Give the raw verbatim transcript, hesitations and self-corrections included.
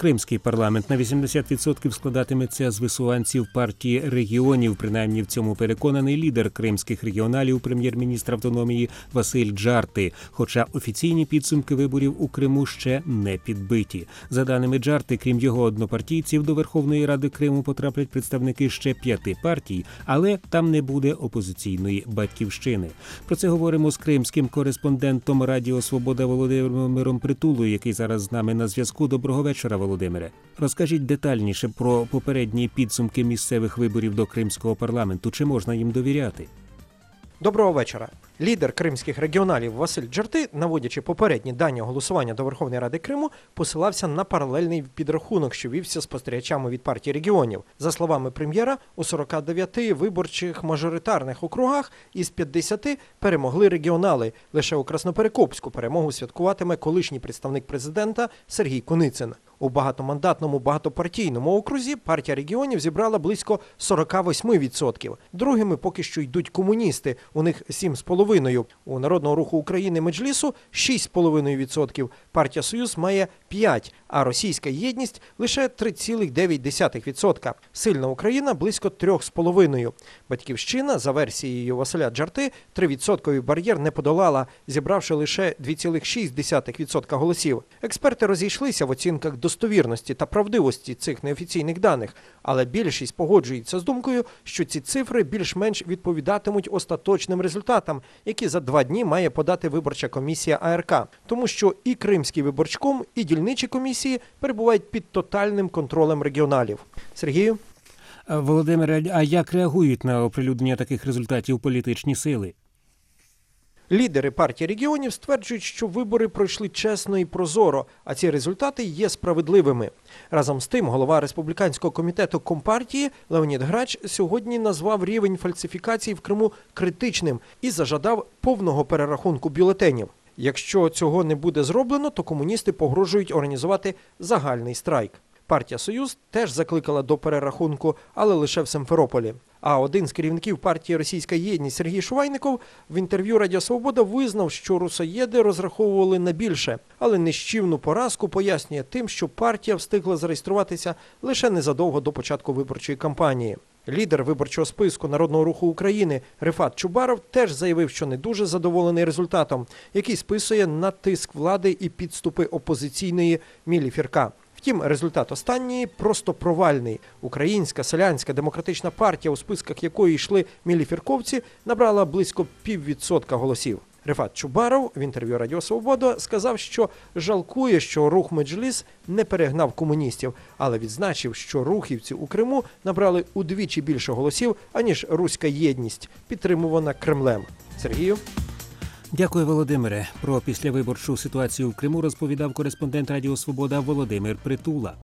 Кримський парламент на вісімдесят відсотків складатиметься з висуванців партії регіонів. Принаймні в цьому переконаний лідер кримських регіоналів, прем'єр-міністр автономії Василь Джарти. Хоча офіційні підсумки виборів у Криму ще не підбиті. За даними Джарти, крім його однопартійців, до Верховної Ради Криму потраплять представники ще п'яти партій, але там не буде опозиційної батьківщини. Про це говоримо з кримським кореспондентом Радіо Свобода Володимиром Притулою, який зараз з нами на зв'язку. Доброго вечора, Володимире. Розкажіть детальніше про попередні підсумки місцевих виборів до Кримського парламенту. Чи можна їм довіряти? Доброго вечора. Лідер кримських регіоналів Василь Джарти, наводячи попередні дані голосування до Верховної Ради Криму, посилався на паралельний підрахунок, що вівся спостерігачами від партії регіонів. За словами прем'єра, у сорока дев'яти виборчих мажоритарних округах із п'ятдесяти перемогли регіонали. Лише у Красноперекопську перемогу святкуватиме колишній представник президента Сергій Куницин. У багатомандатному багатопартійному окрузі партія регіонів зібрала близько сорока восьми відсотків. Другими поки що йдуть комуністи, у них сім з половиною. У Народного руху України Меджлісу шість з половиною відсотків. Партія Союз має п'ять, а Російська єдність лише три цілих дев'ять десятих відсотка. Сильна Україна близько трьох з половиною. Батьківщина, за версією Василя Джарти, трьохвідсотковий бар'єр не подолала, зібравши лише дві цілих шість десятих відсотка голосів. Експерти розійшлися в оцінках достовірності та правдивості цих неофіційних даних, але більшість погоджується з думкою, що ці цифри більш-менш відповідатимуть остаточним результатам, які за два дні має подати виборча комісія А Р К. Тому що і Кримський виборчком, і дільничі комісії перебувають під тотальним контролем регіоналів. Сергію? Володимире, а як реагують на оприлюднення таких результатів політичні сили? Лідери партії регіонів стверджують, що вибори пройшли чесно і прозоро, а ці результати є справедливими. Разом з тим, голова Республіканського комітету Компартії Леонід Грач сьогодні назвав рівень фальсифікацій в Криму критичним і зажадав повного перерахунку бюлетенів. Якщо цього не буде зроблено, то комуністи погрожують організувати загальний страйк. Партія «Союз» теж закликала до перерахунку, але лише в Симферополі. А один з керівників партії «Російська єдність» Сергій Шувайников в інтерв'ю «Радіо Свобода» визнав, що русоєди розраховували на більше, але нищівну поразку пояснює тим, що партія встигла зареєструватися лише незадовго до початку виборчої кампанії. Лідер виборчого списку Народного руху України Рефат Чубаров теж заявив, що не дуже задоволений результатом, який списує на тиск влади і підступи опозиційної Мілі Фірка. Втім, результат останньої просто провальний. Українська селянська демократична партія, у списках якої йшли міліфірковці, набрала близько піввідсотка голосів. Рефат Чубаров в інтерв'ю «Радіо Свобода» сказав, що жалкує, що рух Меджліс не перегнав комуністів, але відзначив, що рухівці у Криму набрали удвічі більше голосів, аніж Руська єдність, підтримувана Кремлем. Сергію? Дякую, Володимире. Про післявиборчу ситуацію в Криму розповідав кореспондент Радіо Свобода Володимир Притула.